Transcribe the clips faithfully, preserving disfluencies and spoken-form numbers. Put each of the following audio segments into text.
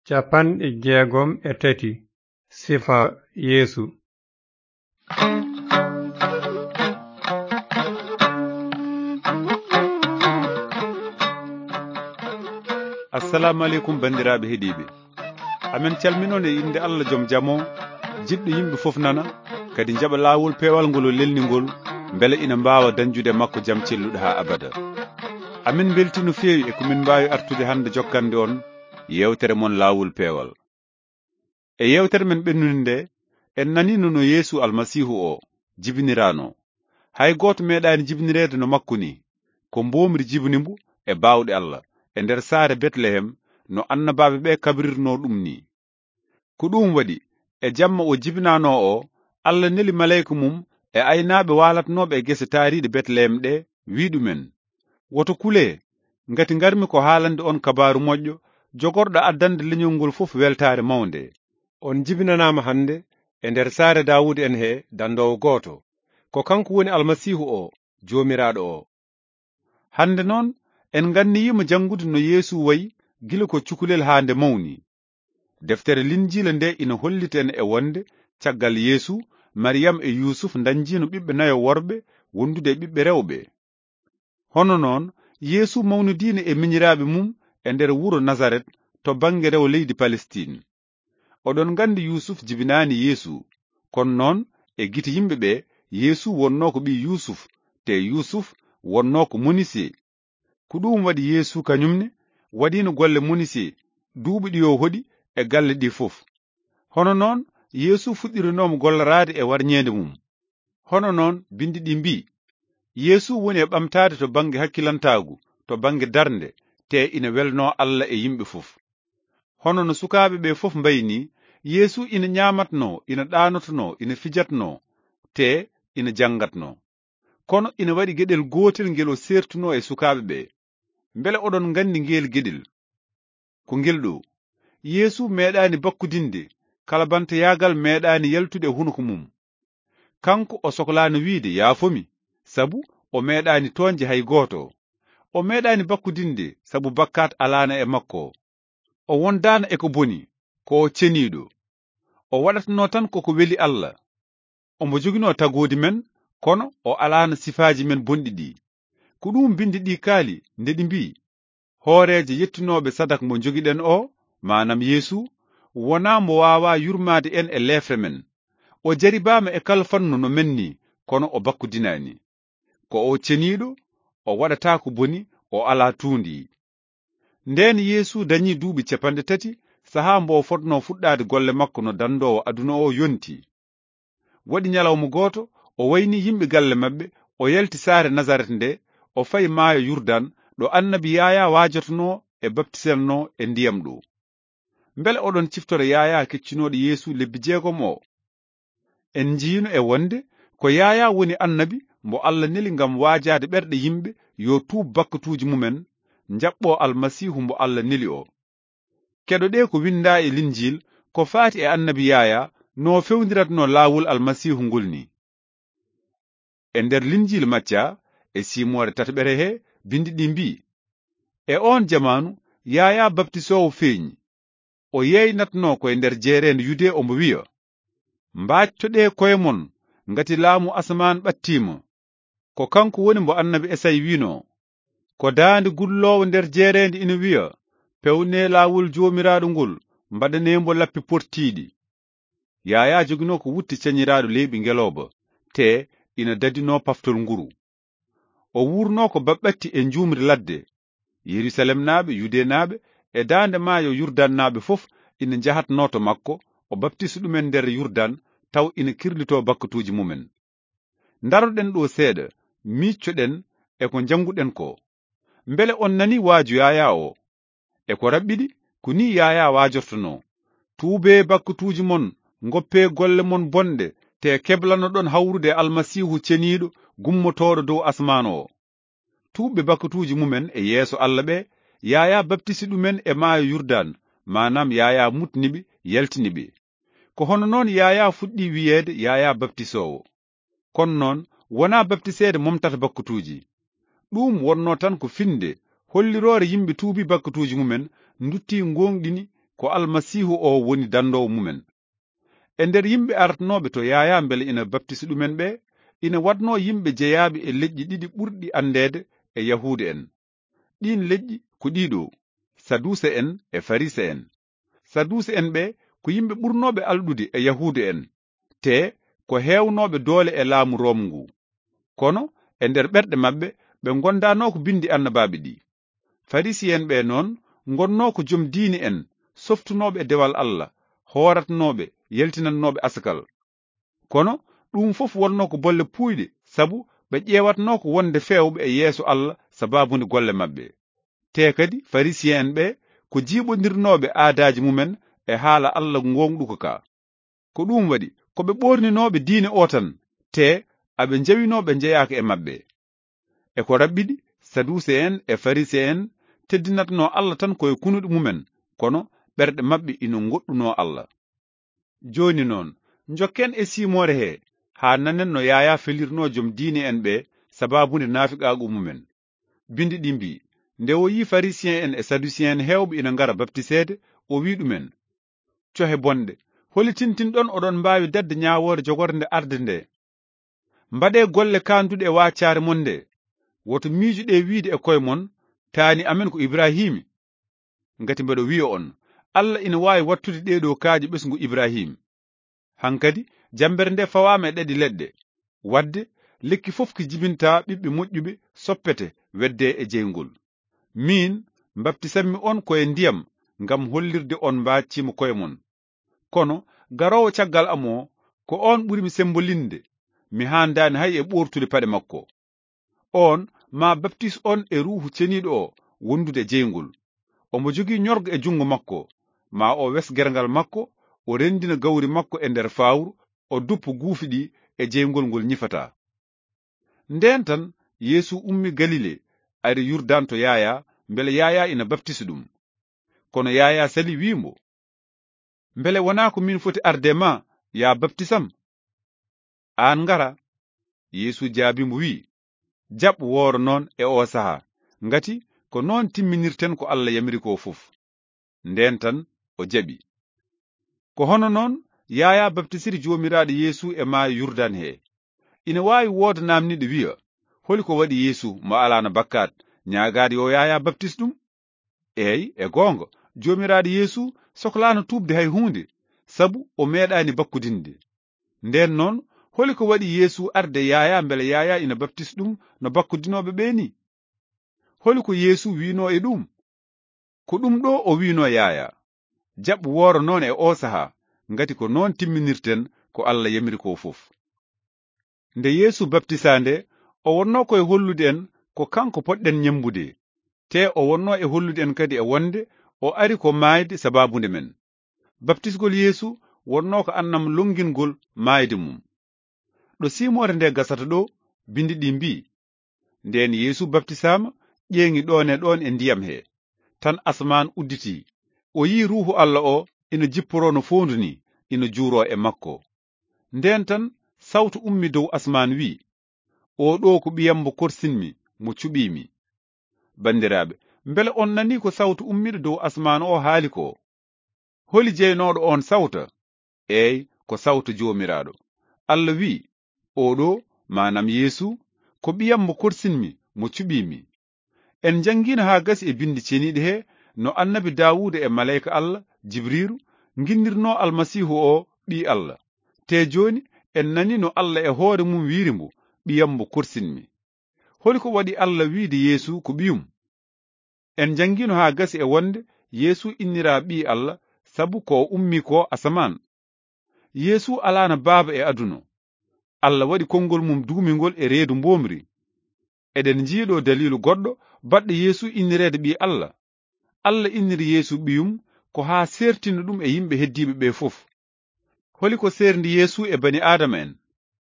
Capanɗe jeegom e tati sifa Yeesu. assalamu aleykum bandiraɓe heeɗiɓe, amen calminon e inde Allah joom jamo jiɗɗo yimɓe fof nana kadi jaɓa lawol peewal ngol o lelningol beele ina mbawa dañjude makko jaam celluɗo ha abada. amin belti no feewi e komin mbawi artude hande jokkande on yewtere mon lawol peewal. e yewtere men ɓennude nde en nanino no Yeesu almasihu o jibinirano, hay goto meeɗani jibinirede no makko ni, ko mbomri jibinimbo e bawɗe Allah e nder saare Betlehem no annabaɓe ɓe kabirirno ɗum ni. ko ɗum waɗi e jamma o jibinano o, Allah neli malayika mum e aynaɓe walatnoɓe e gese taariɗe Betlehem ɗe wiɗumen: woto kule, ngati garmi ko haalande on kabaru moƴƴo jogorɗo addande leñol ngol fof weltare mawnde. On jibinanama hande e nder saare Dawuda en he dandowo goto, ko kanko woni almasihu o, jomiraɗo o. hande noon en ganniyima jangude no Yeesu wayi gila ko cukalel ha nde mawni. deftere linjila nde ina holliten e wonde caggal Yeesu, Mariyam e Yusuf dañjino ɓiɓɓe nayo worɓe wondude e ɓiɓɓe rewɓe. hono noon Yeesu mawnidino e miñiraɓe mum e nder wuro Nazaret to bange rew leydi Palestine. oɗon gandi Yusuf jibinani Yeesu, kono noon e gite yimɓe ɓe Yeesu wonno ko ɓi Yusuf, te Yusuf wonno ko monise. ko ɗum waɗi Yeesu kañumne waɗino golle monise duuɓi ɗi yo hoɗi e galle ɗi fof. hono noon Yeesu fuɗɗirinomo gollorade e warñede mum. hono noon bindi ɗi mbi: Yeesu woni e ɓamtade to bange hakkilantagu, to bange darnde, te ina welno Allah e yimɓe fof. hono no sukaɓe ɓe fof mbayni, Yeesu ina ñamatno, ina ɗanotno, ina fijatno, te ina jangatno. kono ina waɗi gueɗel gotel ngel o sertuno e sukaɓe ɓe. beele oɗon gandi ngel gueɗel ko ngel ɗo: Yeesu meeɗani bakkudinde, kala banta yagal meeɗani yaltude hunuko mum. kanko o sohlano wiide yaafomi, sabu o meeɗani toonje hay goto. o meeɗani bakkudinde sabu bakkat alana e makko. o wondana e ko boni, ko o ceniɗo. o waɗatno tan koko weli Allah. omo jogino tagodi men, kono o alana sifaji men bonɗi ɗi. ko ɗum bindi ɗi kaali nde ɗi mbi: hooreje yettinoɓe sadak mo jogiɗen o, manam Yeesu, wona mo wawa yurmade en e lefre men. o jaribama e kala fannu no menni, kono o bakkudinani. ko o ceniɗo, o waɗata ko boni, o ala tuundi. nden Yeesu dañi duuɓi capanɗe tati saha mbo fotno fuɗɗade golle makko no dandowo aduna o yonti. waɗi nyalawma goto o wayni yimɓe galle mabɓe, o yalti saare Nazaret nde, o fayi maayo Yurdan ɗo annabi Yaya wajotono e baptiselno e ndiyam ɗo. beele oɗon ciftora Yaya keccinoɗo Yeesu lebbi jeegom o. en jiino e wonde ko Yaya woni annabi mbo Allah neli ngam waajade ɓerɗe yimɓe yo tuub bakkatuji mumen, jaɓɓo almasihu mbo Allah neli o. keɗo ɗe ko winda e linjil ko faati e annabi Yaya no fewdiratno laawol almasihu ngol ni. e nder linjil Macca e simore tataɓere he bindi ɗi mbi: e on jamanu Yaya baptisowo feeñi, o yeynatno ko e nder jeerende Yude, omo wiya: mbaccoɗe koye mon ngati laamu asaman ɓattima. ko kanko woni mbo annabi Esay wino: ko daande gullowo nder jeerende ina wiya, pewne laawol jomiraɗo ngol, mbaɗanembo lappi pottiɗi. Yaya jogino ko wutti cañiraɗo leyɓi ngeloba, te ina dadino paftol nguru. o wurno ko baɓɓatti e njumri ladde. Yerusalem naaɓe, Yude naaɓe e daande maayo Yurdan naaɓe fof ina jahatno to makko, o baptisa ɗumen nder Yurdan, taw ina kirlito bakkatuji mumen. daroɗen ɗo seeɗa, miccoɗen e ko janguɗen ko. beele on nani waaju Yaya o. e ko raɓɓiɗi ko ni Yaya wajortono: tuube bakkatuji mon, goppe golle mon bonɗe, te keblano ɗon hawrude almasihu ceniɗo gummotoɗo dow asman o. tuubɓe bakkatuji mumen e yeeso Allah ɓe, Yaya baptisi ɗumen e maayo Yurdan, manam Yaya mutniɓe, yaltiniɓe. ko hono noon Yaya fuɗɗi wiyeede Yaya baptisowo. kono noon wona baptisede momtata bakkatuji. ɗum wonno tan ko finde hollirore yimɓe tuubi bakkatuji mumen, dutti gonɗini ko almasihu o woni dandowo mumen. E nder yimɓe artanoɓe to yaya bele ina baptisi ɗumen ɓe, ina watno yimɓe jeyaɓe e leƴƴi ɗiɗi ɓurɗi andede e yahude en. ɗin leƴƴi ko ɗiɗo: saduse en e farise en. saduse en ɓe ko yimɓe ɓurnoɓe alɗude e yahude en, te ko hewnoɓe doole e laamu Rom ngu. Kono e nder ɓerɗe maɓɓe ɓe gondano ko bindi annabaɓe ɗi. Farisiyen ɓe noon gonno ko joom diini en, softunoɓe e dewal Allah, horatnoɓe, yeltinannoɓe asakal. Kono ɗum fof wonno ko bolle puyɗe, sabu ɓe ƴewatno ko wonde fewɓe e yeeso Allah sababude golle maɓɓe. Te kadi farisiyen ɓe ko jiiɓodirnoɓe aadaji mumen e haala Allah gonɗuko ka. Ko ɗum waɗi koɓe ɓorninoɓe diine o tan, te aɓe jawinoɓe jeyaka e maɓɓe. E ko rabɓiɗi, saduse en e farise en teddinatno Allah tan koye kunuɗe mumen, kono ɓerɗe maɓɓe ina goɗɗuno Allah. Joni noon jokken e simore he ha nanen no yaya felirno joom diine en ɓe sababude naafiqagu mumen. Bindi ɗi mbi, nde o yi farisien en e sadusien en hewɓe ina ngara baptisede, o wi ɗumen: cohe bonɗe, holi tintinɗon oɗon mbawi dadde ñawore jogorde arde nde? Mbaɗe golle kanduɗe e waccare mon nde. Woto miijuɗe wiide e koye mon, taani amen ko Ibrahima. Ngati mbeɗo wiya on, Allah ina wawi wattude ɗeɗo kaaje ɓesgu Ibrahima. Hankadi jambere nde fawama e ɗeɗi leɗɗe, wadde lekki fof ki jibinta ɓiɓɓe moƴƴuɓe soppete wedde e jeygol. Min mbaptisammi on koye ndiyam ngam hollirde on mbaccima koye mon. Kono garowo caggal am o, ko on ɓurimi sembolinde, mi handani hay e ɓortude paɗe makko. On ma baptis on e ruhu ceniɗo o wondude jeygol. Omo jogii ñorgo e jungo makko, ma o wes gergal makko, o rendina gawri makko e nder fawru, o duppo guufi ɗi e jeygol ngol ñifata. Nden tan Yeesu ummi Galile, ari Yurdan to yaya, mbele yaya ina baptisi ɗum. Kono yaya sali wimo: mbele wona ko min foti arde ma ya baptisam? An ngara? Yeesu jaabimo wi: jaɓ wooro noon e o saha, ngati ko noon timminirten ko Allah yamiri ko fof. Nden tan o jaɓi. Ko hono noon yaya baptisiri jomiraɗo Yeesu e maayo Yurdan he. Ina wawi wooda namniɗo wiya: holi ko waɗi Yeesu mo alano bakkat ñaagade yo yaya baptis ɗum? Eyi, e gonga, jomiraɗo Yeesu sohlano tubde hay hunde, sabu o meeɗani bakkudinde. Nden noon holi ko waɗi Yeesu arde yaya mbele yaya ina baptis ɗum no bakkudinoɓe ɓeni? Holi ko Yeesu wino e ɗum? Ko ɗum ɗo o wino yaya: jaɓ wooro noon e o saha, ngati ko noon timminirten ko Allah yamiri ko fof. Nde Yeesu baptisande, o wonno koye hollude en ko kanko poɗɗen nyambude, te o wonno e hollude en kadi e wonde o ari ko maayde sababunde men. Baptisgol Yeesu wonno ko annam longingol maayde mum. Ɗo simore nde gasata ɗo, bindi ɗi mbi: nden Yeesu baptisama, ƴeeŋi ɗon e ɗon e ndiyam he, tan asman udditi, o yi ruhu Allah o ina jipporo no fonduni, ina juuro e makko. Nden tan sawtu ummi dow asman wi: o ɗo ko ɓiyammo korsinmi, mo cuɓimi. Bandiraɓe, mbele on nani ko sawtu ummiɗo dow asman o haali ko? Holi jeynoɗo on sawta? Eyi, ko sawtu jomiraɗo. Allah wi: oɗo, manam Yeesu, ko ɓiyammo korsinmi, mo cuɓimi. En jangino ha gasi e bindi ceniɗe he no annabi Dawuda e malayika Allah Jibriru ginnirno almasihu o ɓi Allah. Te joni en nani no Allah e hoore mum wirimbo: ɓiyammo korsinmi. Holi ko waɗi Allah wiide Yeesu ko ɓiyum? En jangino ha gasi e wonde Yeesu innira ɓi Allah sabu ko ummi ko asaman. Yeesu alano baaba e aduna. Allah waɗi konngol mum duumingol e reedu mbomri. Eɗen jiiɗo dalilu goɗɗo baɗɗo Yeesu innirede ɓi Allah. Allah inniri Yeesu ɓiyum ko ha sertino ɗum e yimɓe heddiɓe ɓe fof. Holi ko serndi Yeesu e bani Adama en?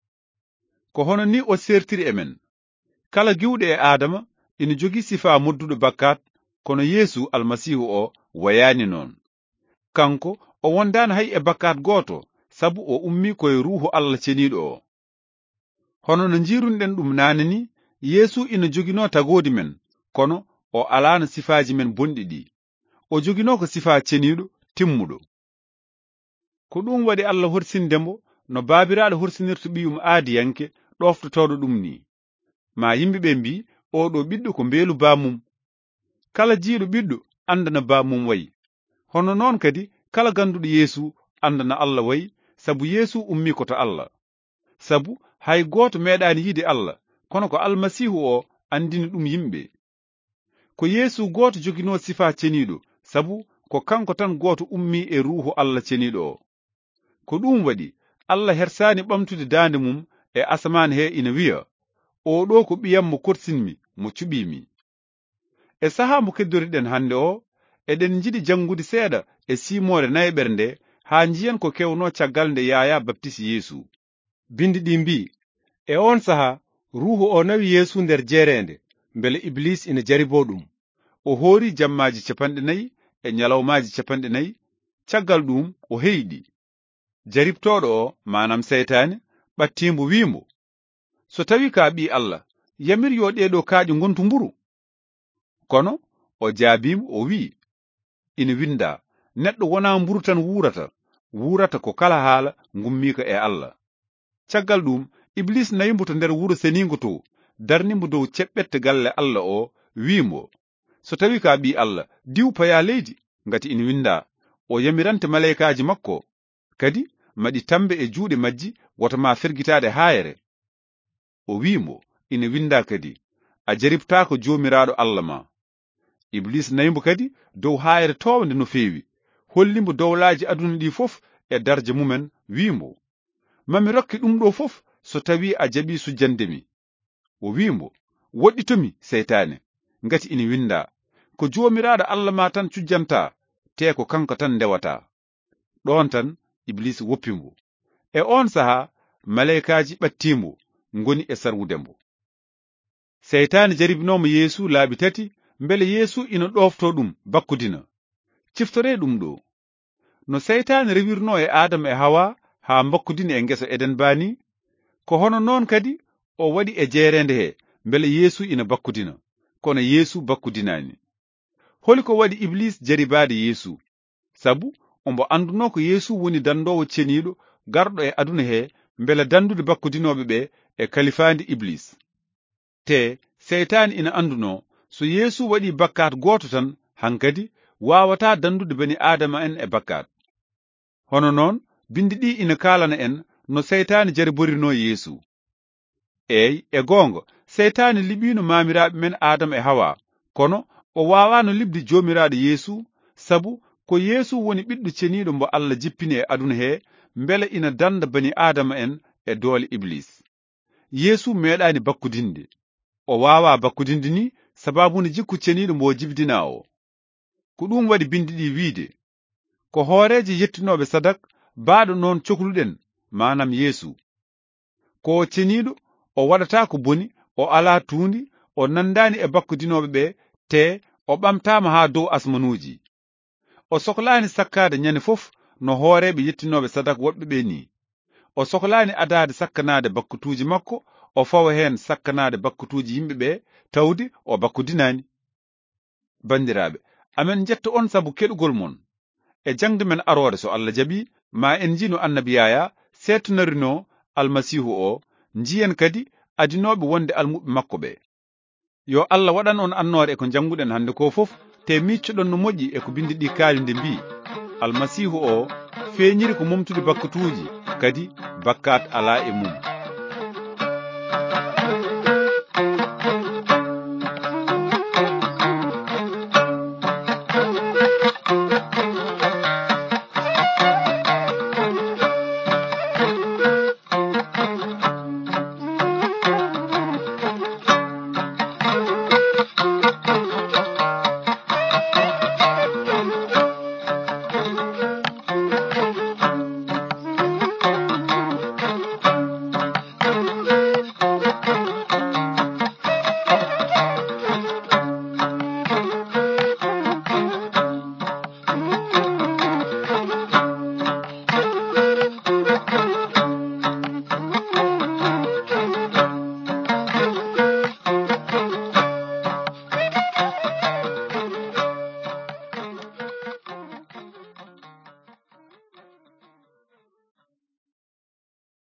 Ko hono ni o sertiri e men. Kala giwɗo e Adama ina jogi sifa modduɗo bakkat, kono Yeesu almasihu o wayani noon. Kanko o wondani hay e bakkat goto, sabu o ummi koye ruhu Allah ceniɗo o. Hono no jirunɗen ɗum nane ni, Yeesu ina jogino tagodi men, kono o alano sifaji men bonɗi ɗi. O jogino ko sifa ceniɗo, timmuɗo. Ko ɗum waɗi Allah horsindemo no baabiraaɗo horsinirta ɓiyum aadiyanke ɗoftotoɗo ɗum ni. Ma yimɓeɓe mbi oɗo ɓiɗɗo ko mbeelu baamum. Kala jiiɗo ɓiɗɗo andana baamum wayi. Hono noon kadi kala ganduɗo Yeesu andana Allah wayi, sabu Yeesu ummi ko to Allah. Sabu hay gooto meeɗaani yide Allah, kono ko Almasihu o andini ɗum yimɓe. Ko Yeesu gooto jogino sifa ceniiɗo, sabu ko kanko tan gooto ummi e ruuhu Allah ceniiɗo o. Ko ɗum waɗi Allah hersaani ɓamtude daande mum e asamaan he ina wiya, oɗo ko ɓiyam mo korsinmi, mo cuɓimi. E sahaa mo keddoriɗen hande o, eɗen jiɗi jangude seeɗa e siimoore nayɓere nde haa njiyen ko kewno caggal nde Yaya baptisi Yeesu. Bindi ɗi mbi, e on saha ruuhu o nawi Yeesu nder jeerende, mbele Iblis ina jaribo ɗum. O hoori jammaji capanɗe nayi e nyalawmaji capanɗe nayi, caggal ɗum o heyɗi. Jaribtoɗo o, manam seytane, ɓattimbo wimo, so tawi ka ɓi Allah, yamir yo ɗeɗo kaaƴe ngontu mburu. Kono o jaabimo o wi, ina winda, neɗɗo wona mburu tan wurata, wurata ko kala haala ngummika e Allah. Caggal ɗum Iblis nayimbo to nder wuro seningo to, darnimo dow ceɓɓette galle Allah o, wimo, so tawi ka ɓi Allah, diw paya leydi, ngati ina winda, o yamirante maleykaji makko, kadi maɗi tambe e juuɗe majji wota ma fergitade haayere. O wimo, ina winda kadi, a jaribtako jomiraɗo Allah ma. Iblis nayimbo kadi dow haayere towde no feewi, hollimbo dowlaji aduna ɗi fof e darje mumen, wimo, mami rokki ɗum ɗo fof so tawi a jaɓi sujjandemi. O wimo, woɗɗitomi seytane, ngati ina winda, ko jomiraɗo Allah ma tan cujjanta, te ko kanko tan ndewata. Ɗon tan Iblis woppimo. E on saha maleykaji ɓattimo, ngoni e sarwudembo. Seytane jaribinomo Yeesu laabi tati, mbele Yeesu ina ɗofto ɗum bakkudina. Ciftore ɗum ɗo. No seytane rewirno e Adama e Hawa ha bakkudina e ngesa Eden bani, ko hono noon kadi o waɗi e jeerende he, mbele Yeesu ina bakkudina, kono Yeesu bakkudinani. Holi ko waɗi Iblis jaribade Yeesu, sabu ombo anduno ko Yeesu woni dandowo ceniiɗo garɗo e aduna he, mbele dandude bakkudinoɓe ɓe e kalifandi Iblis. Te seytane ina anduno so Yeesu waɗi bakkat goto tan, hankadi wawata dandude bani Adama en e bakkat. Hono noon bindi ɗi ina kalana en no seytane jariborino Yeesu. Ey e gonga seytane liɓino mamiraɓe men Adama e Hawa, kono o wawano libde jomiraɗo Yeesu, sabu ko Yeesu woni ɓiɗɗo ceniiɗo mbo Allah jippini e aduna he, mbele ina danda bani Adama en e doole Iblis. Yeesu meeɗani bakkudinde. O wawa bakkudinde ni sababuni jikku ceniiɗo mbo jibdina o. Ko ɗum waɗi bindi ɗi wiide, ko hooreje yettinoɓe sadak baaɗo noon cohluɗen, manam Yeesu. Ko ceniiɗo o waɗata ko boni, o ala tuundi, o nandani e bakkudinoɓe ɓe, te o ɓamtama ha dow asmanuji. O sohlani sakkade nyane fof no hooreɓe yettinoɓe sadak woɓɓe ɓe ni. O sohlani adade sakkanade bakkutuji makko, o fawa hen sakkanade bakkutuji yimɓeɓe, tawde o bakkudinani. Bandiraɓe, amen jetta on sabu keɗugol mon. E jangde men arore so Allah jaɓi, ma en jino annabi Yaya settunarino Almasihu o, njiyen kadi adinoɓe wonde almuɓe makko ɓe. Yo Allah waɗan on annore e ko janguɗen hande ko fof, te miccoɗon no moƴƴi e ko bindi ɗi kaalide mbi, Almasihu o feeñiri ko momtude bakkutuji, kadi bakkat ala e mum.